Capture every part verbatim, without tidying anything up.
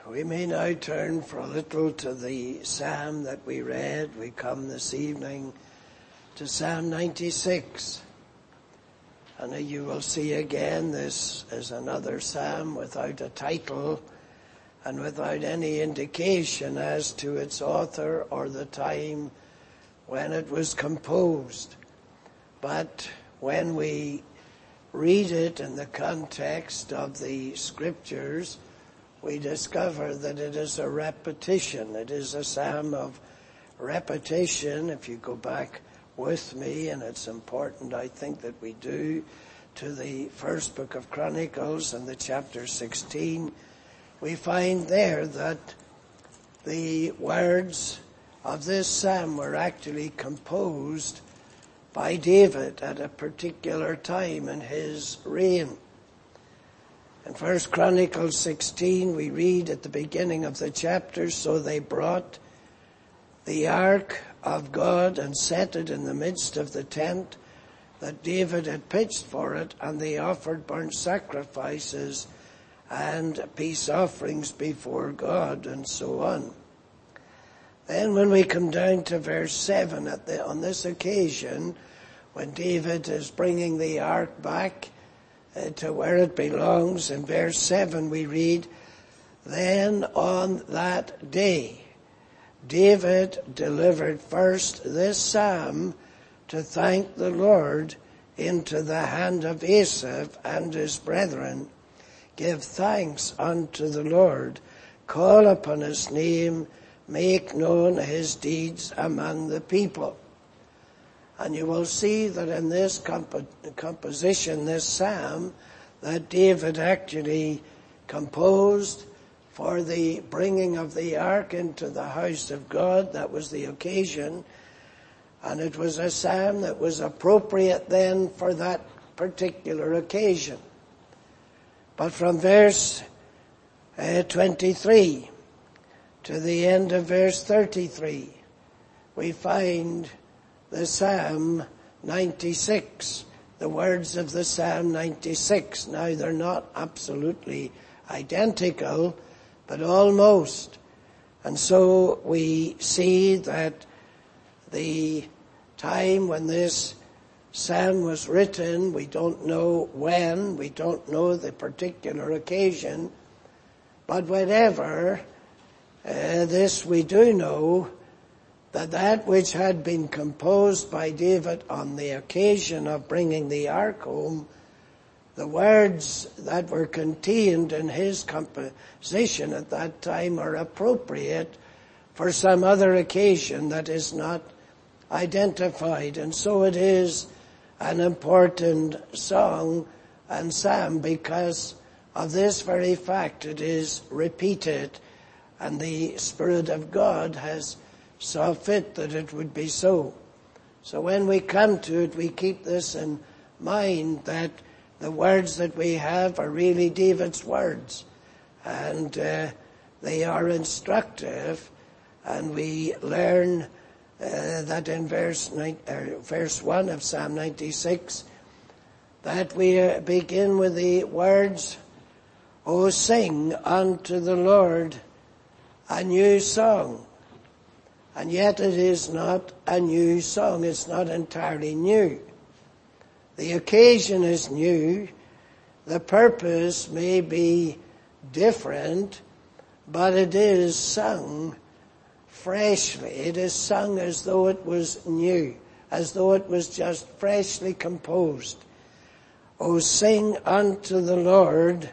We may now turn for a little to the psalm that we read. We come this evening to Psalm ninety-six. And you will see again this is another psalm without a title and without any indication as to its author or the time when it was composed. But when we read it in the context of the scriptures, we discover that it is a repetition. It is a psalm of repetition. If you go back with me, and it's important, I think, that we do, to the first book of Chronicles and the chapter sixteen, we find there that the words of this psalm were actually composed by David at a particular time in his reign. In First Chronicles sixteen, we read at the beginning of the chapter, "So they brought the ark of God and set it in the midst of the tent that David had pitched for it, and they offered burnt sacrifices and peace offerings before God," and so on. Then when we come down to verse seven, at the, on this occasion, when David is bringing the ark back uh, to where it belongs, in verse seven we read, "Then on that day, David delivered first this psalm to thank the Lord into the hand of Asaph and his brethren. Give thanks unto the Lord, call upon his name, make known his deeds among the people." And you will see that in this comp- composition, this psalm, that David actually composed for the bringing of the ark into the house of God. That was the occasion. And it was a psalm that was appropriate then for that particular occasion. But from verse uh, twenty-three to the end of verse thirty-three, we find the Psalm ninety-six, the words of the Psalm ninety-six. Now, they're not absolutely identical, but almost. And so we see that the time when this psalm was written, we don't know when, we don't know the particular occasion, but whenever, uh, this we do know, that that which had been composed by David on the occasion of bringing the ark home, the words that were contained in his composition at that time are appropriate for some other occasion that is not identified. And so it is an important song and psalm because of this very fact. It is repeated, and the Spirit of God has saw fit that it would be so. So when we come to it, we keep this in mind, that the words that we have are really David's words, and uh, they are instructive, and we learn uh, that in verse nine, uh, verse one of Psalm ninety-six, that we uh, begin with the words, "O sing unto the Lord a new song." And yet it is not a new song. It's not entirely new. The occasion is new. The purpose may be different, but it is sung freshly. It is sung as though it was new, as though it was just freshly composed. "O sing unto the Lord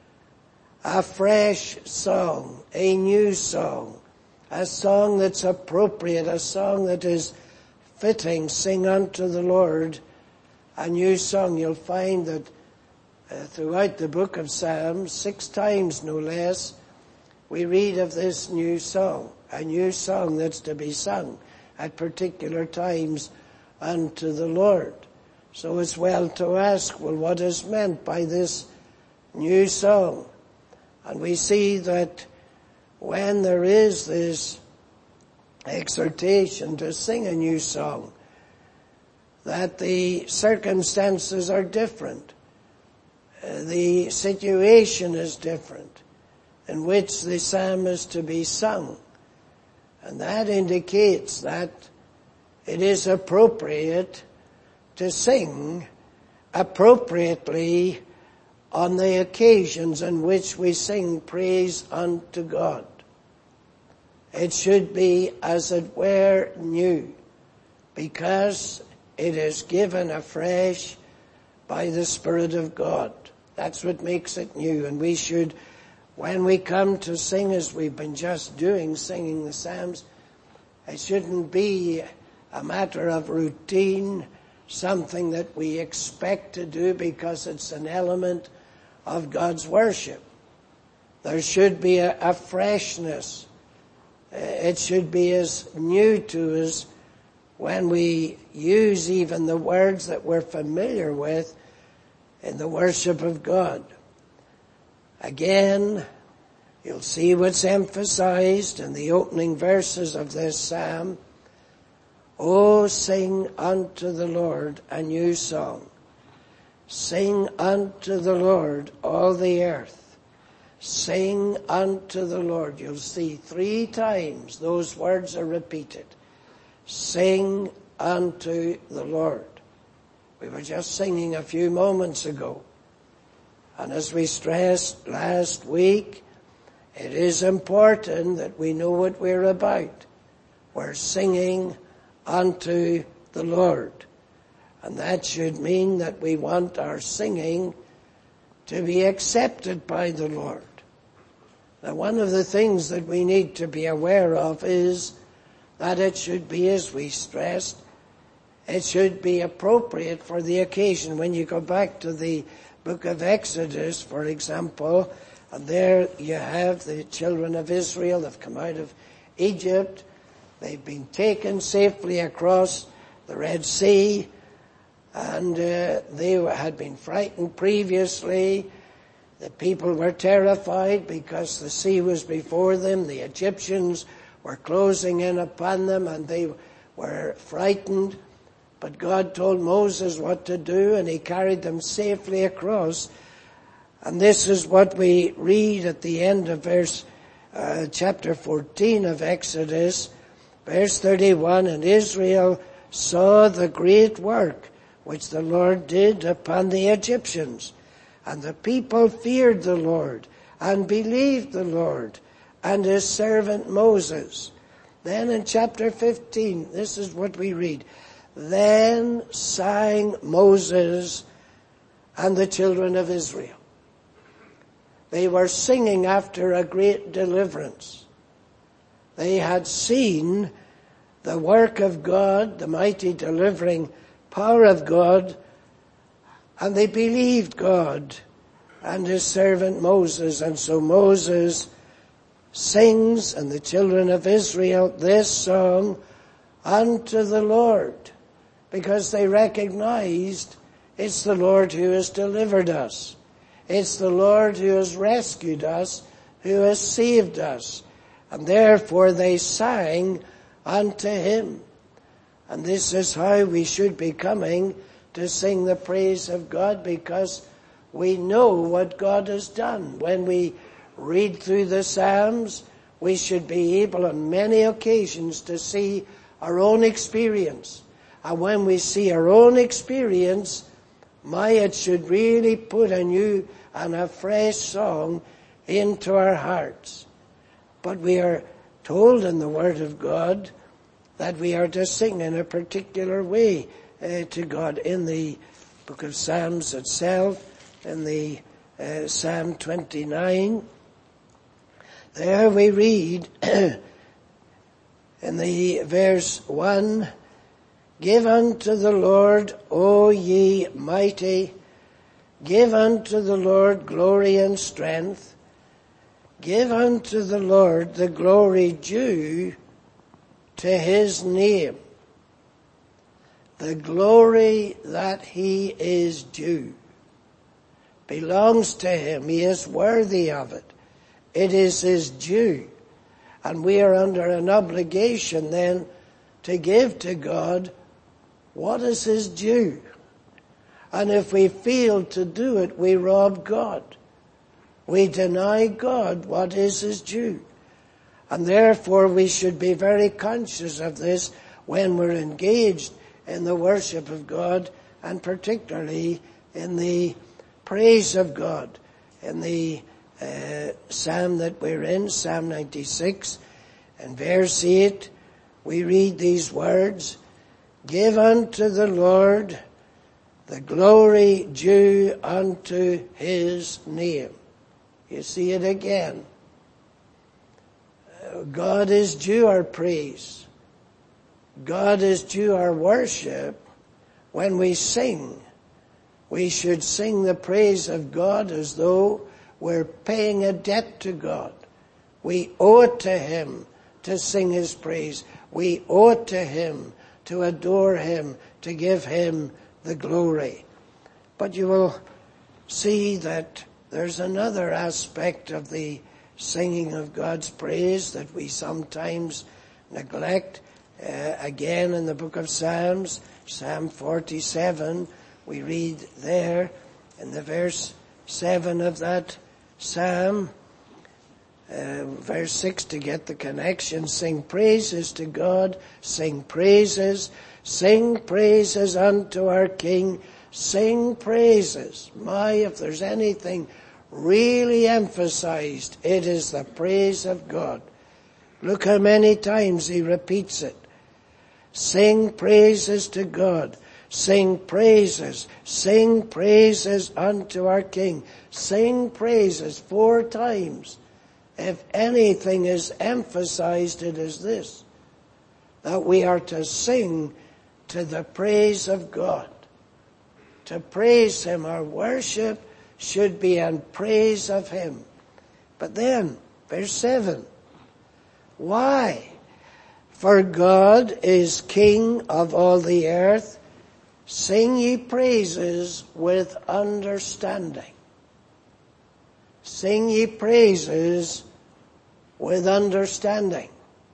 a fresh song, a new song. A song that's appropriate, a song that is fitting. Sing unto the Lord a new song." You'll find that uh, throughout the book of Psalms, six times no less, we read of this new song, a new song that's to be sung at particular times unto the Lord. So it's well to ask, well, what is meant by this new song? And we see that when there is this exhortation to sing a new song, that the circumstances are different. Uh, the situation is different. in which the psalm is to be sung. And that indicates that it is appropriate to sing appropriately on the occasions in which we sing praise unto God. It should be, as it were, new, because it is given afresh by the Spirit of God. That's what makes it new. And we should, when we come to sing, as we've been just doing, singing the Psalms, it shouldn't be a matter of routine, something that we expect to do because it's an element of God's worship. There should be a, a freshness. It should be as new to us when we use even the words that we're familiar with in the worship of God. Again, you'll see what's emphasized in the opening verses of this psalm. Oh, sing unto the Lord a new song. Sing unto the Lord all the earth. Sing unto the Lord. You'll see three times those words are repeated. Sing unto the Lord. We were just singing a few moments ago. And as we stressed last week, it is important that we know what we're about. We're singing unto the Lord. And that should mean that we want our singing to be accepted by the Lord. Now, one of the things that we need to be aware of is that it should be, as we stressed, it should be appropriate for the occasion. When you go back to the book of Exodus, for example, and there you have the children of Israel have come out of Egypt. They've been taken safely across the Red Sea, and uh, they had been frightened previously. The people were terrified because the sea was before them. The Egyptians were closing in upon them, and they were frightened. But God told Moses what to do, and he carried them safely across. And this is what we read at the end of verse uh, chapter fourteen of Exodus, verse thirty-one. And Israel saw the great work which the Lord did upon the Egyptians. And the people feared the Lord and believed the Lord and his servant Moses. Then in chapter fifteen, this is what we read. Then sang Moses and the children of Israel. They were singing after a great deliverance. They had seen the work of God, the mighty delivering power of God, and they believed God and his servant Moses. And so Moses sings, and the children of Israel, this song unto the Lord, because they recognized it's the Lord who has delivered us. It's the Lord who has rescued us, who has saved us. And therefore they sang unto him. And this is how we should be coming to sing the praise of God, because we know what God has done. When we read through the Psalms, we should be able on many occasions to see our own experience. And when we see our own experience, my, it should really put a new and a fresh song into our hearts. But we are told in the Word of God that we are to sing in a particular way uh, to God. In the book of Psalms itself, in the uh, Psalm twenty-nine, there we read in the verse one, give unto the Lord, O ye mighty, give unto the Lord glory and strength, give unto the Lord the glory due to his name. The glory that he is due belongs to him. He is worthy of it. It is his due. And we are under an obligation then to give to God what is his due. And if we fail to do it, we rob God. We deny God what is his due. And therefore we should be very conscious of this when we're engaged in the worship of God, and particularly in the praise of God. In the uh, psalm that we're in, Psalm ninety-six, and verse eight, we read these words, "Give unto the Lord the glory due unto his name." You see it again. God is due our praise. God is due our worship. When we sing, we should sing the praise of God as though we're paying a debt to God. We owe it to him to sing his praise. We owe it to him to adore him, to give him the glory. But you will see that there's another aspect of the singing of God's praise that we sometimes neglect. Uh, again in the book of Psalms, Psalm forty-seven, we read there in the verse seven of that psalm, uh, verse six, to get the connection, sing praises to God, sing praises, sing praises unto our King, sing praises. My, if there's anything really emphasized, it is the praise of God. Look how many times he repeats it. Sing praises to God. Sing praises. Sing praises unto our King. Sing praises four times. If anything is emphasized, it is this, that we are to sing to the praise of God. To praise him. Our worship should be in praise of him. But then, verse seven, why? For God is King of all the earth. Sing ye praises with understanding. Sing ye praises with understanding.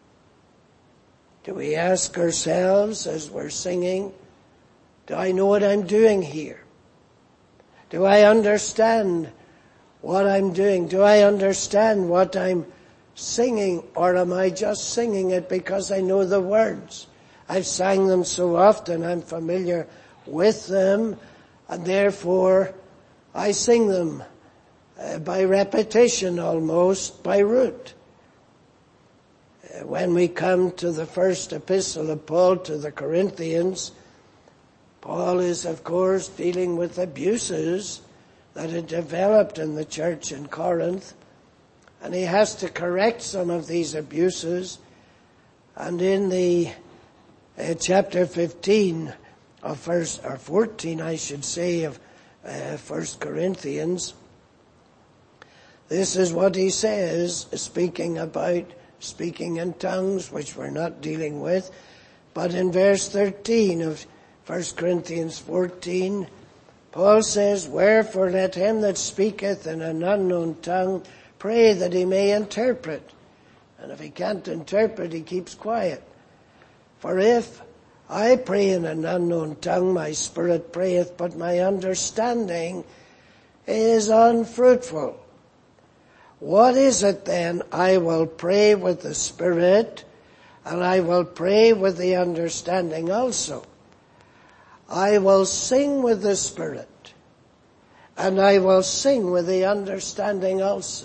Do we ask ourselves as we're singing, do I know what I'm doing here? Do I understand what I'm doing? Do I understand what I'm singing, or am I just singing it because I know the words? I've sang them so often, I'm familiar with them, and therefore I sing them uh, by repetition, almost by rote. Uh, when we come to the first epistle of Paul to the Corinthians, Paul is, of course, dealing with abuses that had developed in the church in Corinth, and he has to correct some of these abuses. And in the uh, chapter fifteen of first, or fourteen, I should say, of uh, First Corinthians, this is what he says, speaking about speaking in tongues, which we're not dealing with. But in verse thirteen of First Corinthians fourteen, Paul says, "Wherefore let him that speaketh in an unknown tongue pray that he may interpret." And if he can't interpret, he keeps quiet. "For if I pray in an unknown tongue, my spirit prayeth, but my understanding is unfruitful. What is it then? I will pray with the spirit, and I will pray with the understanding also. I will sing with the spirit, and I will sing with the understanding also."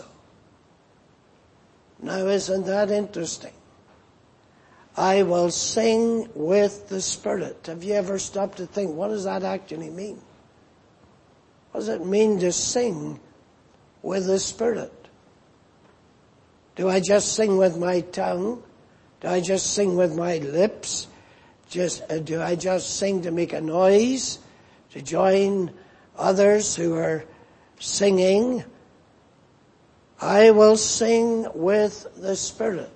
Now, isn't that interesting? I will sing with the Spirit. Have you ever stopped to think, what does that actually mean? What does it mean to sing with the Spirit? Do I just sing with my tongue? Do I just sing with my lips? Just uh, do I just sing to make a noise, to join others who are singing? I will sing with the Spirit.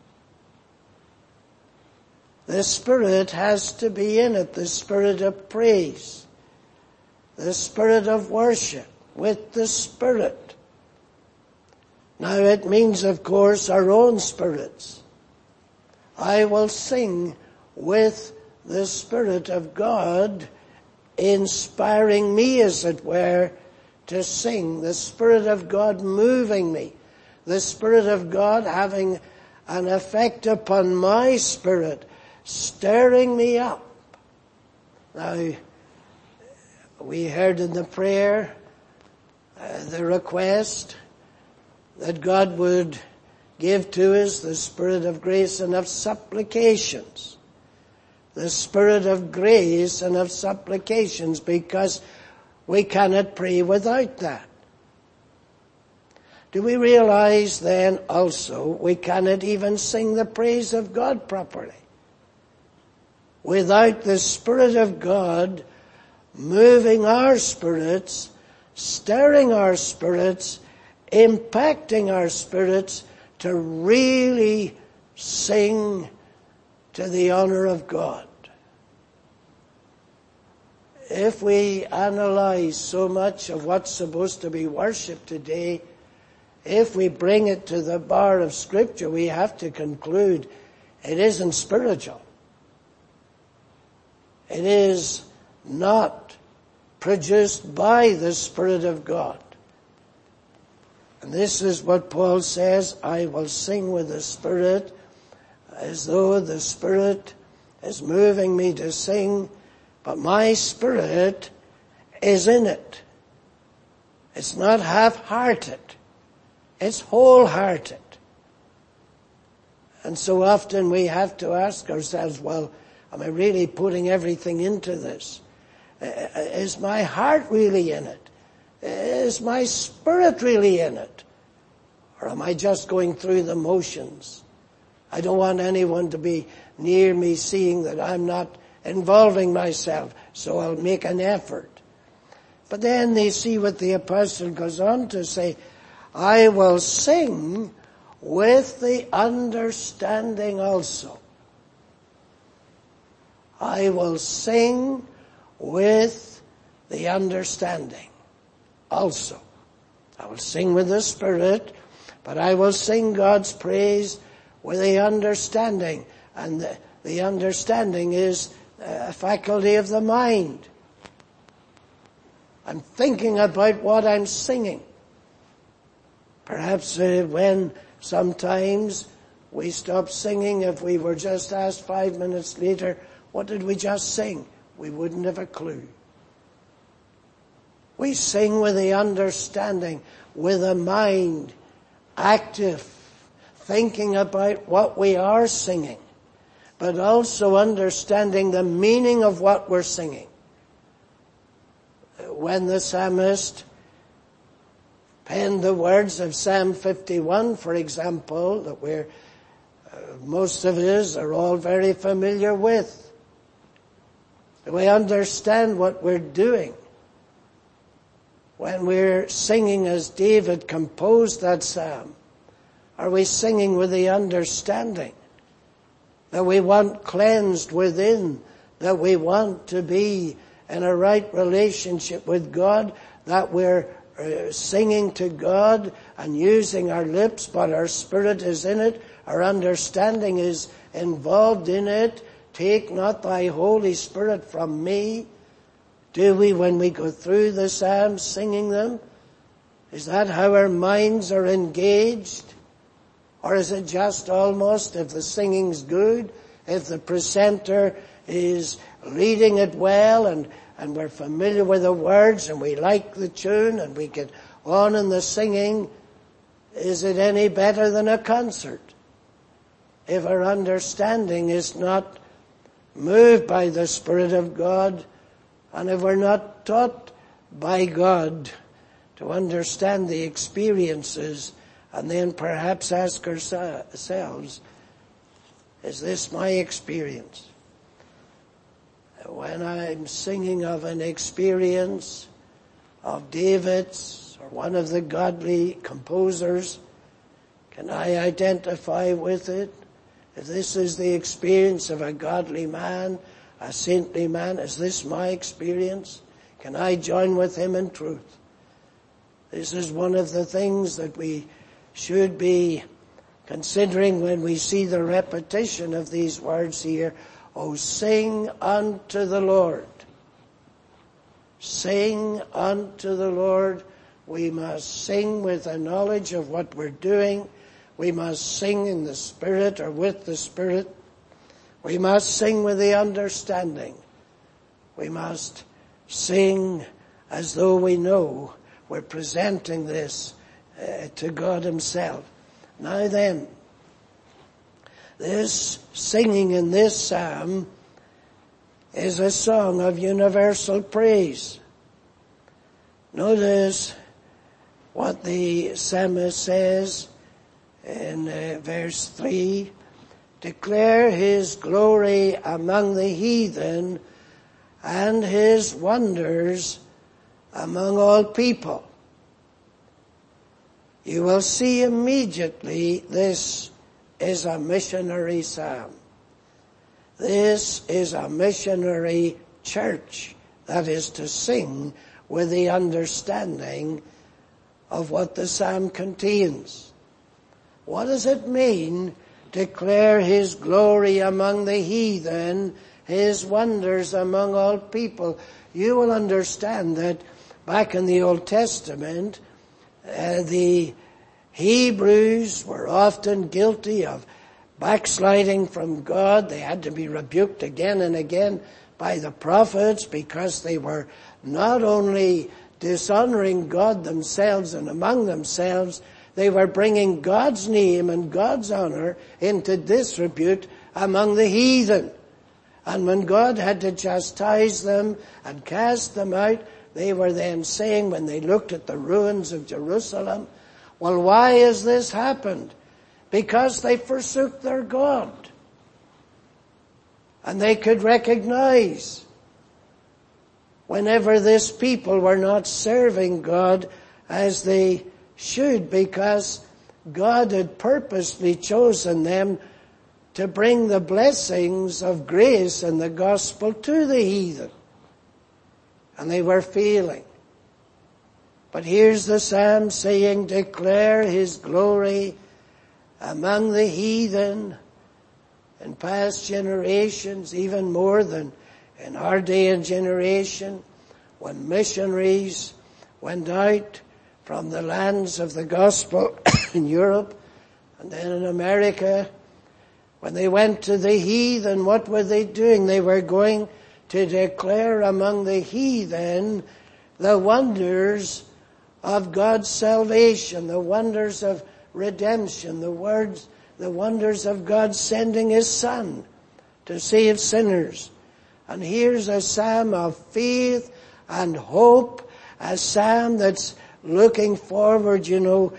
The Spirit has to be in it, the Spirit of praise, the Spirit of worship, with the Spirit. Now it means, of course, our own spirits. I will sing with the Spirit of God, inspiring me, as it were, to sing, the Spirit of God moving me, the Spirit of God having an effect upon my spirit, stirring me up. Now, we heard in the prayer uh, the request that God would give to us the Spirit of grace and of supplications. The Spirit of grace and of supplications, because we cannot pray without that. Do we realize then also we cannot even sing the praise of God properly without the Spirit of God moving our spirits, stirring our spirits, impacting our spirits to really sing to the honor of God. If we analyze so much of what's supposed to be worship today, if we bring it to the bar of Scripture, we have to conclude it isn't spiritual. It is not produced by the Spirit of God. And this is what Paul says, I will sing with the Spirit, as though the Spirit is moving me to sing, but my spirit is in it. It's not half-hearted. It's wholehearted. And so often we have to ask ourselves, well, am I really putting everything into this? Is my heart really in it? Is my spirit really in it? Or am I just going through the motions? I don't want anyone to be near me seeing that I'm not involving myself, so I'll make an effort. But then they see what the apostle goes on to say, I will sing with the understanding also. I will sing with the understanding also. I will sing with the Spirit, but I will sing God's praise with the understanding. And the, the understanding is a faculty of the mind. I'm thinking about what I'm singing. Perhaps uh, when sometimes we stop singing, if we were just asked five minutes later, what did we just sing? We wouldn't have a clue. We sing with the understanding, with a mind active, thinking about what we are singing, but also understanding the meaning of what we're singing. When the psalmist penned the words of Psalm fifty-one, for example, that we're, uh, most of us are all very familiar with, do we understand what we're doing? When we're singing as David composed that psalm, are we singing with the understanding that we want cleansed within, that we want to be in a right relationship with God, that we're uh, singing to God and using our lips, but our spirit is in it, our understanding is involved in it? Take not thy Holy Spirit from me. Do we, when we go through the Psalms, singing them? Is that how our minds are engaged? Or is it just almost, if the singing's good, if the presenter is leading it well, and, and we're familiar with the words, and we like the tune, and we get on in the singing, is it any better than a concert? If our understanding is not moved by the Spirit of God, and if we're not taught by God to understand the experiences, and then perhaps ask ourselves, is this my experience? When I'm singing of an experience of David's or one of the godly composers, can I identify with it? If this is the experience of a godly man, a saintly man, is this my experience? Can I join with him in truth? This is one of the things that we should be considering when we see the repetition of these words here. Oh, sing unto the Lord. Sing unto the Lord We must sing with a knowledge of what we're doing. We must sing in the Spirit or with the Spirit. We must sing with the understanding. We must sing as though we know we're presenting this uh, to God himself. Now then, this singing in this psalm is a song of universal praise. Notice what the psalmist says in uh, verse three. Declare his glory among the heathen and his wonders among all people. You will see immediately this is a missionary psalm. This is a missionary church that is to sing with the understanding of what the psalm contains. What does it mean? Declare his glory among the heathen, his wonders among all people. You will understand that back in the Old Testament, uh, the Hebrews were often guilty of backsliding from God. They had to be rebuked again and again by the prophets because they were not only dishonoring God themselves and among themselves, they were bringing God's name and God's honor into disrepute among the heathen. And when God had to chastise them and cast them out, they were then saying, when they looked at the ruins of Jerusalem, well, why has this happened? Because they forsook their God. And they could recognize whenever this people were not serving God as they should, because God had purposely chosen them to bring the blessings of grace and the gospel to the heathen. And they were failing. But here's the psalm saying, declare his glory among the heathen. In past generations, even more than in our day and generation, when missionaries went out from the lands of the gospel in Europe and then in America, when they went to the heathen, what were they doing? They were going to declare among the heathen the wonders of God's salvation, the wonders of redemption, the words, the wonders of God sending his Son to save sinners. And here's a psalm of faith and hope, a psalm that's looking forward. You know,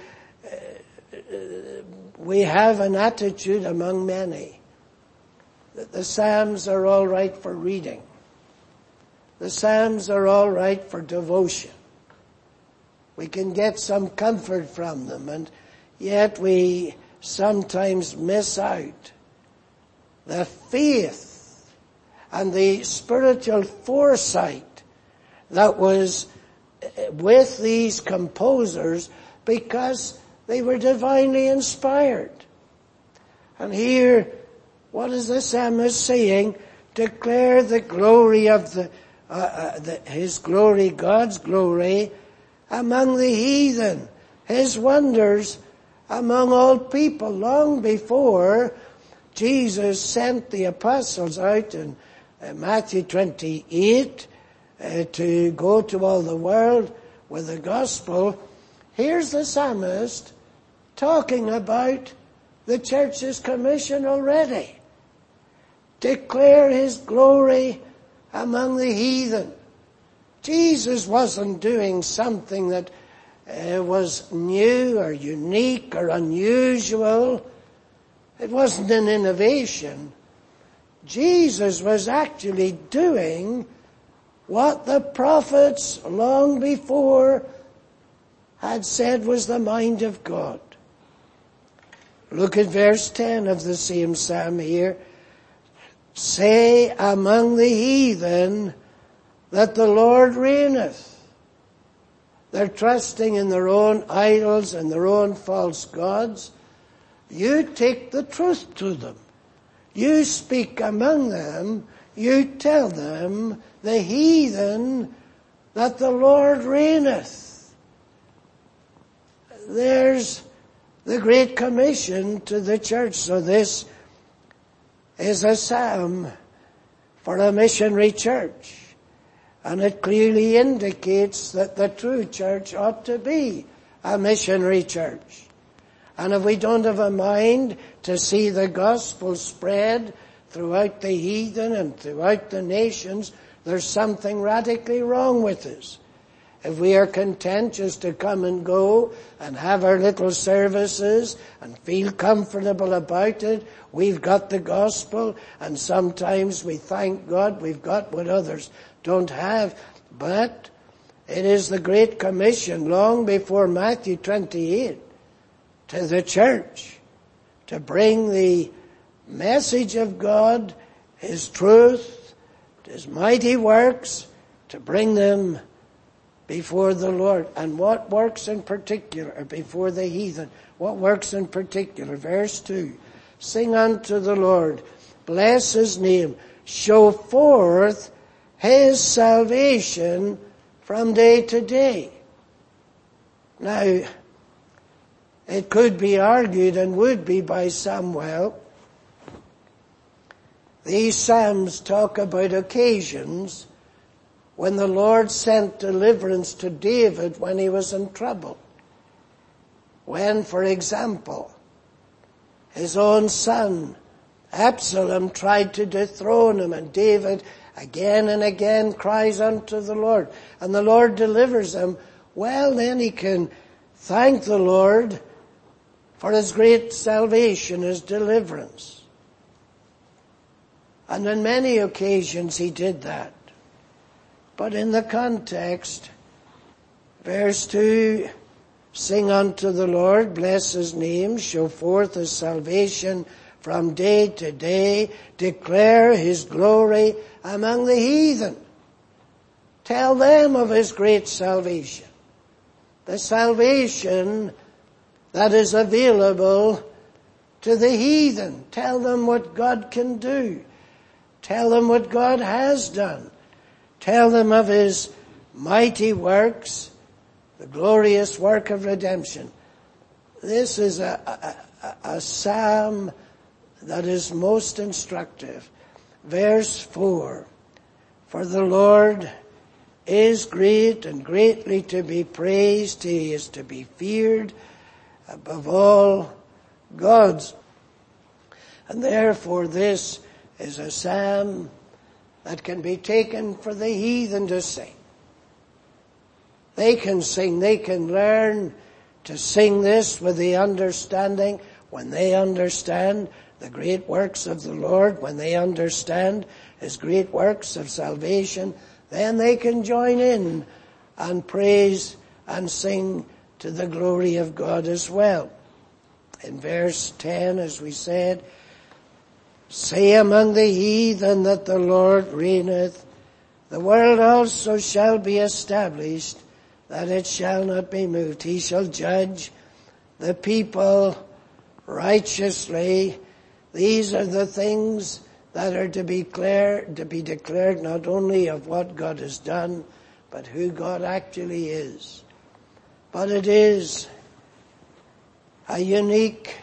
we have an attitude among many that the Psalms are all right for reading. The Psalms are all right for devotion. We can get some comfort from them, and yet we sometimes miss out the faith and the spiritual foresight that was with these composers, because they were divinely inspired. And here, what is the psalmist saying? Declare the glory of the, uh, uh, the, his glory, God's glory, among the heathen, his wonders among all people. Long before Jesus sent the apostles out in uh, Matthew twenty-eight uh, to go to all the world with the gospel, here's the psalmist talking about the church's commission already. Declare his glory among the heathen. Jesus wasn't doing something that uh, was new or unique or unusual. It wasn't an innovation. Jesus was actually doing what the prophets long before had said was the mind of God. Look at verse ten of the same psalm here. Say among the heathen that the Lord reigneth. They're trusting in their own idols and their own false gods. You take the truth to them. You speak among them. You tell them, the heathen, that the Lord reigneth. there's the Great Commission to the church. So this is a psalm for a missionary church. And it clearly indicates that the true church ought to be a missionary church. And if we don't have a mind to see the gospel spread throughout the heathen and throughout the nations, there's something radically wrong with us. If we are content just to come and go and have our little services and feel comfortable about it, we've got the gospel, and sometimes we thank God we've got what others don't have. But it is the Great Commission long before Matthew twenty-eight to the church to bring the message of God, His truth, His mighty works, to bring them before the Lord. And what works in particular before the heathen? What works in particular? Verse two. Sing unto the Lord, bless His name, show forth His salvation from day to day. Now, it could be argued and would be by some, well, these psalms talk about occasions when the Lord sent deliverance to David when he was in trouble. When, for example, his own son, Absalom, tried to dethrone him, and David again and again cries unto the Lord, and the Lord delivers him. Well, then he can thank the Lord for His great salvation, His deliverance. And on many occasions he did that. But in the context, verse two, sing unto the Lord, bless His name, show forth His salvation from day to day, declare His glory among the heathen. Tell them of His great salvation. The salvation that is available to the heathen. Tell them what God can do. Tell them what God has done. Tell them of His mighty works, the glorious work of redemption. This is a, a, a psalm that is most instructive. Verse four, for the Lord is great and greatly to be praised. He is to be feared above all gods. And therefore this is a psalm that can be taken for the heathen to sing. They can sing, they can learn to sing this with the understanding, when they understand the great works of the Lord, when they understand His great works of salvation, then they can join in and praise and sing to the glory of God as well. In verse ten, as we said, say among the heathen that the Lord reigneth. The world also shall be established, that it shall not be moved. He shall judge the people righteously. These are the things that are to be declared, to be declared not only of what God has done, but who God actually is. But it is a unique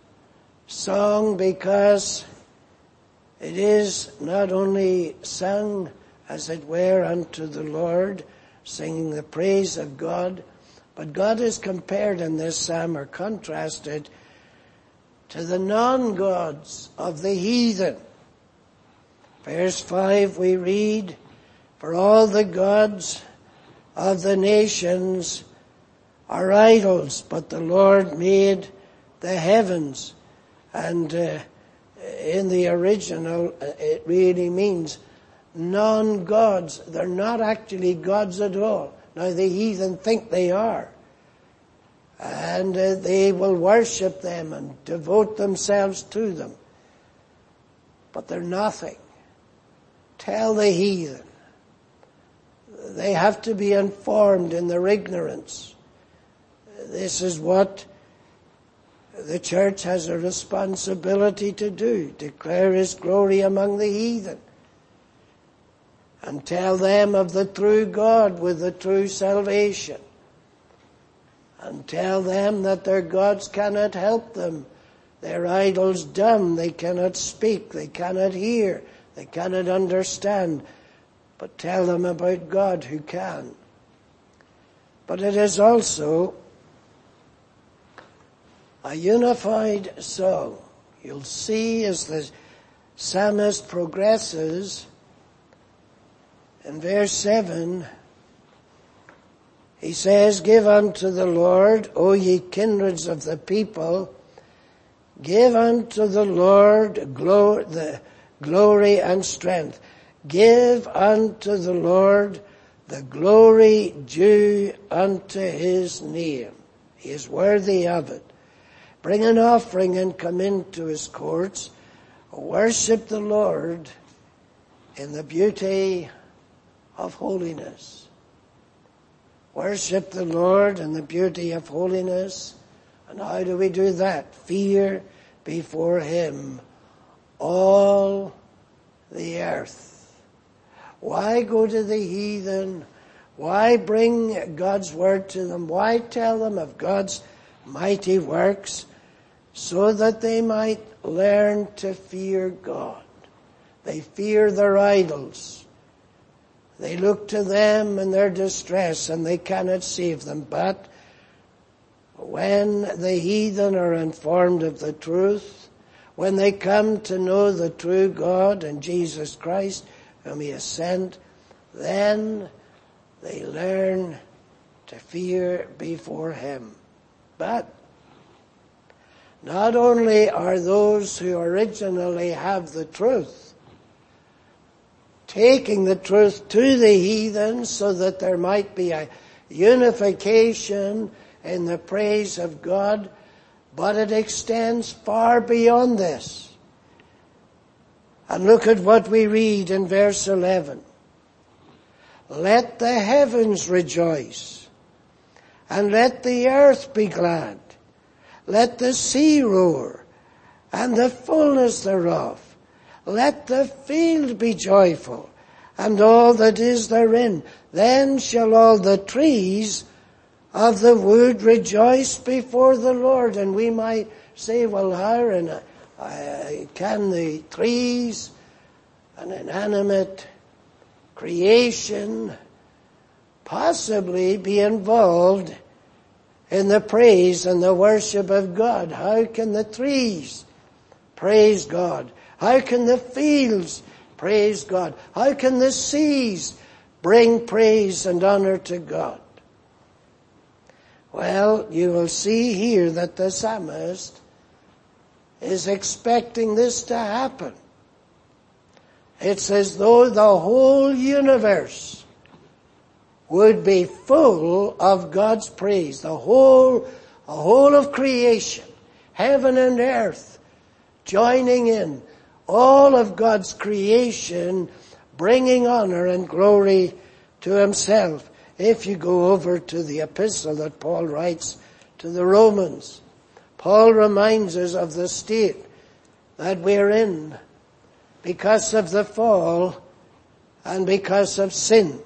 song because it is not only sung, as it were, unto the Lord, singing the praise of God, but God is compared in this psalm, or contrasted, to the non-gods of the heathen. Verse five we read, for all the gods of the nations are idols, but the Lord made the heavens. And uh, in the original, it really means non-gods. They're not actually gods at all. Now the heathen think they are. And uh, they will worship them and devote themselves to them. But they're nothing. Tell the heathen. They have to be informed in their ignorance. This is what the church has a responsibility to do. Declare His glory among the heathen. And tell them of the true God with the true salvation. and tell them that their gods cannot help them. Their idols dumb, they cannot speak, they cannot hear, they cannot understand. But tell them about God who can. But it is also a unified song. You'll see as the psalmist progresses in verse seven, he says, "Give unto the Lord, O ye kindreds of the people, give unto the Lord glory, the glory and strength. Give unto the Lord the glory due unto his name. He is worthy of it. Bring an offering and come into his courts. Worship the Lord in the beauty of holiness." Worship the Lord in the beauty of holiness. And how do we do that? Fear before him all the earth. Why go to the heathen? Why bring God's word to them? Why tell them of God's mighty works? So that they might learn to fear God. They fear their idols. They look to them in their distress and they cannot save them. But when the heathen are informed of the truth, when they come to know the true God and Jesus Christ whom he has sent, then they learn to fear before him. But not only are those who originally have the truth taking the truth to the heathen so that there might be a unification in the praise of God, but it extends far beyond this. And look at what we read in verse eleven. "Let the heavens rejoice, and let the earth be glad. Let the sea roar, and the fullness thereof. Let the field be joyful, and all that is therein. Then shall all the trees of the wood rejoice before the Lord." And we might say, well, how in a, uh, can the trees, an inanimate creation, possibly be involved in the praise and the worship of God? How can the trees praise God? How can the fields praise God? How can the seas bring praise and honor to God? Well, you will see here that the psalmist is expecting this to happen. It's as though the whole universe would be full of God's praise. The whole, the whole of creation, heaven and earth, joining in. All of God's creation bringing honor and glory to himself. If you go over to the epistle that Paul writes to the Romans, Paul reminds us of the state that we're in because of the fall and because of sin.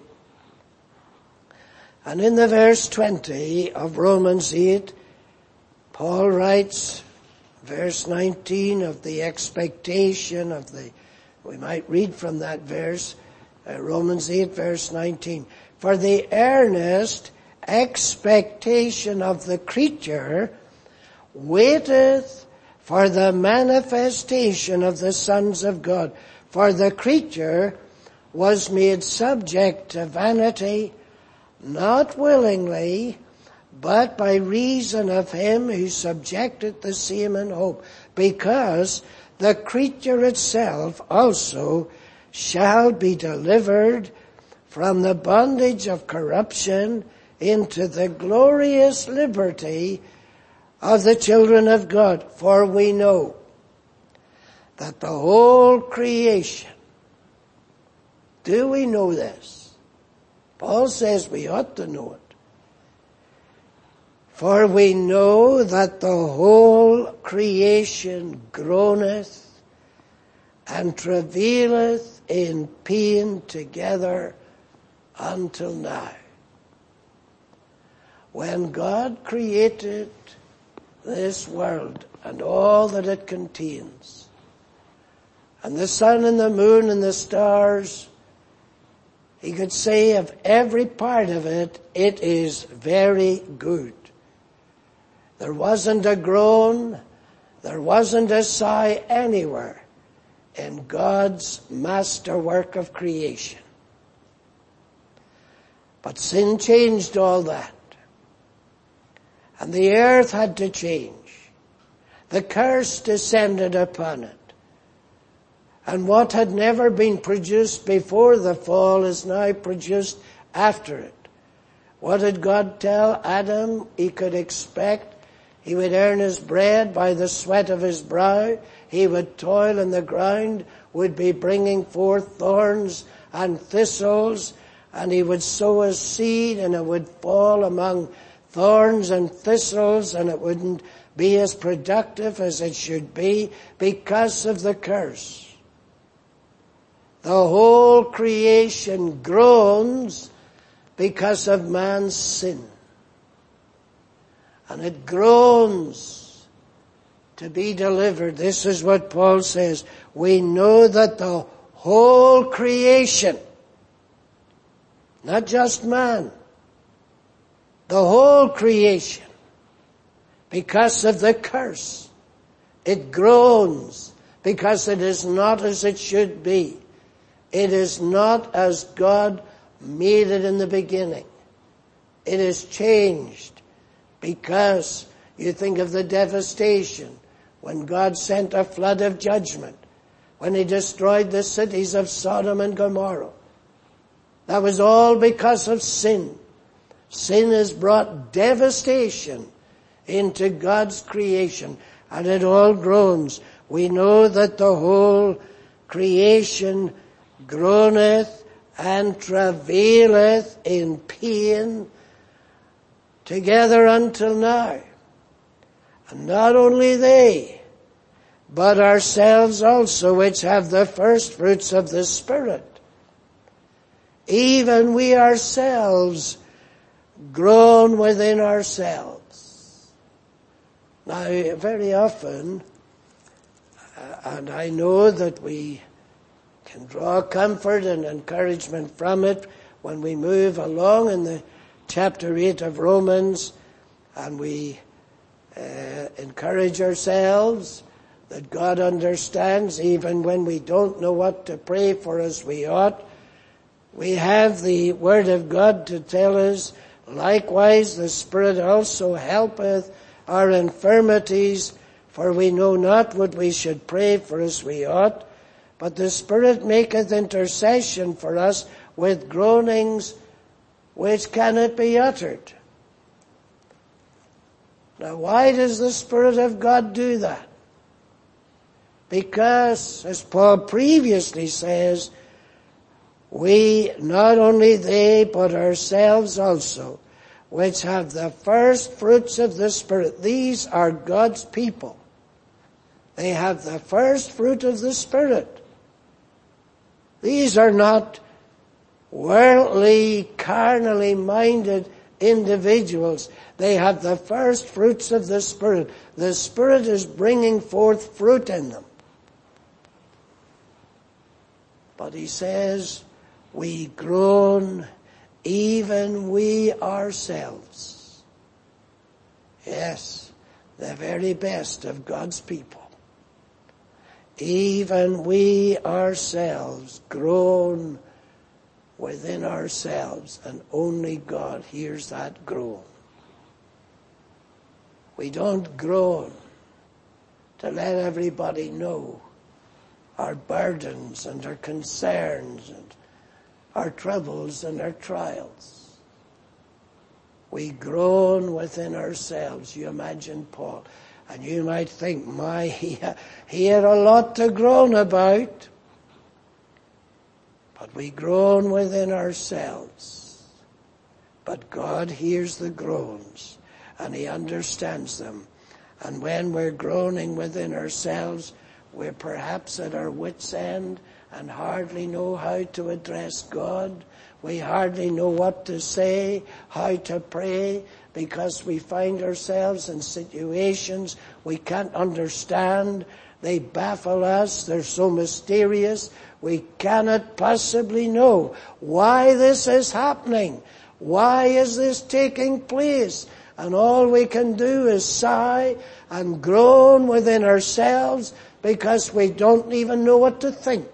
And in the verse twenty of Romans eight, Paul writes, verse nineteen, of the expectation of the, we might read from that verse, uh, Romans eight verse nineteen. "For the earnest expectation of the creature waiteth for the manifestation of the sons of God. For the creature was made subject to vanity, not willingly, but by reason of him who subjected the same in hope, because the creature itself also shall be delivered from the bondage of corruption into the glorious liberty of the children of God. For we know that the whole creation," do we know this? Paul says we ought to know it. "For we know that the whole creation groaneth and travaileth in pain together until now." when God created this world and all that it contains, and the sun and the moon and the stars, he could say of every part of it, it is very good. There wasn't a groan, there wasn't a sigh anywhere in God's masterwork of creation. But sin changed all that. And the earth had to change. The curse descended upon it. And what had never been produced before the fall is now produced after it. What did God tell Adam he could expect? He would earn his bread by the sweat of his brow. He would toil in the ground, would be bringing forth thorns and thistles, and he would sow his seed and it would fall among thorns and thistles, and it wouldn't be as productive as it should be because of the curse. The whole creation groans because of man's sin. And it groans to be delivered. This is what Paul says. We know that the whole creation, not just man, the whole creation, because of the curse, it groans because it is not as it should be. It is not as God made it in the beginning. It is changed because you think of the devastation when God sent a flood of judgment, when he destroyed the cities of Sodom and Gomorrah. That was all because of sin. Sin has brought devastation into God's creation, and it all groans. We know that the whole creation groaneth and travaileth in pain together until now. And not only they, but ourselves also, which have the first fruits of the Spirit. Even we ourselves groan within ourselves. Now, very often, uh, and I know that we can draw comfort and encouragement from it when we move along in the chapter eight of Romans, and we uh, encourage ourselves that God understands even when we don't know what to pray for as we ought. We have the Word of God to tell us, likewise the Spirit also helpeth our infirmities, for we know not what we should pray for as we ought, but the Spirit maketh intercession for us with groanings which cannot be uttered. Now, why does the Spirit of God do that? Because, as Paul previously says, we, not only they, but ourselves also, which have the first fruits of the Spirit. These are God's people. They have the first fruit of the Spirit. These are not worldly, carnally minded individuals. They have the first fruits of the Spirit. The Spirit is bringing forth fruit in them. But he says, we groan, even we ourselves. Yes, the very best of God's people. Even we ourselves groan within ourselves, and only God hears that groan. We don't groan to let everybody know our burdens and our concerns and our troubles and our trials. We groan within ourselves. You imagine Paul. And you might think, my, he, he had a lot to groan about. But we groan within ourselves. But God hears the groans, and he understands them. And when we're groaning within ourselves, we're perhaps at our wits' end and hardly know how to address God. We hardly know what to say, how to pray, because we find ourselves in situations we can't understand. They baffle us. They're so mysterious. We cannot possibly know why this is happening. Why is this taking place? And all we can do is sigh and groan within ourselves because we don't even know what to think.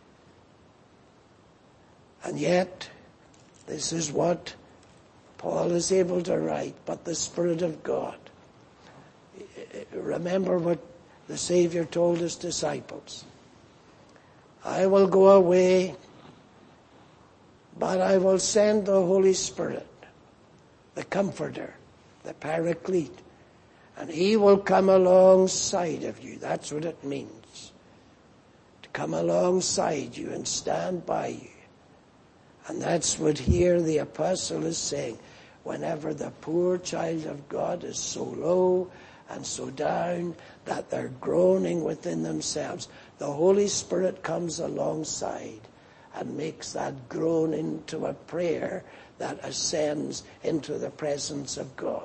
And yet, this is what Paul is able to write. But the Spirit of God. Remember what the Savior told his disciples. I will go away, but I will send the Holy Spirit, the Comforter, the Paraclete, and He will come alongside of you. That's what it means. To come alongside you and stand by you. And that's what here the apostle is saying. Whenever the poor child of God is so low and so down that they're groaning within themselves, the Holy Spirit comes alongside and makes that groan into a prayer that ascends into the presence of God.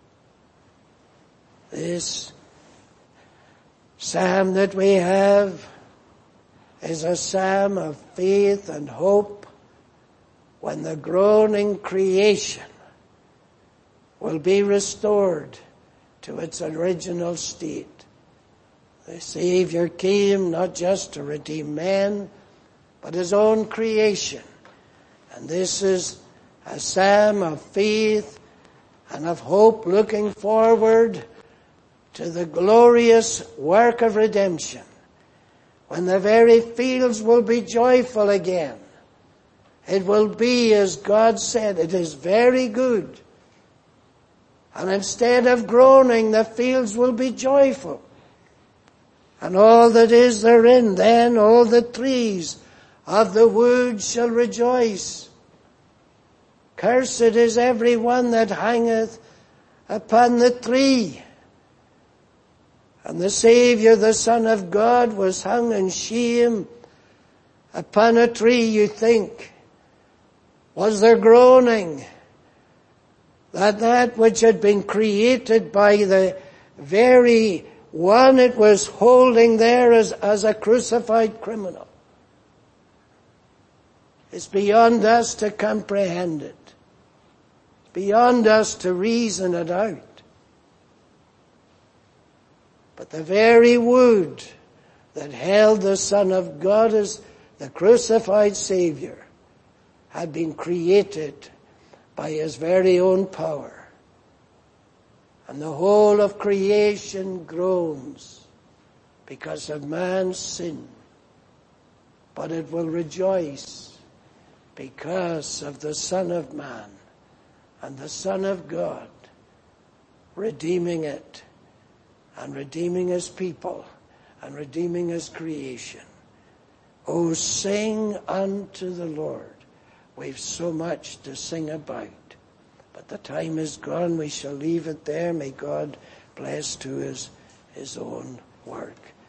This psalm that we have is a psalm of faith and hope when the groaning creation will be restored to its original state. The Savior came not just to redeem men, but His own creation. And this is a psalm of faith and of hope, looking forward to the glorious work of redemption, when the very fields will be joyful again. It will be, as God said, it is very good. And instead of groaning, the fields will be joyful. And all that is therein, then all the trees of the wood shall rejoice. Cursed is every one that hangeth upon the tree. And the Savior, the Son of God, was hung in shame upon a tree, you think. Was there groaning that that which had been created by the very one it was holding there as, as a crucified criminal? It's beyond us to comprehend it. It's beyond us to reason it out. But the very wood that held the Son of God as the crucified Savior had been created by His very own power. And the whole of creation groans because of man's sin. But it will rejoice because of the Son of Man and the Son of God redeeming it and redeeming His people and redeeming His creation. Oh, sing unto the Lord. We've so much to sing about. But the time is gone. We shall leave it there. May God bless to His, His own work.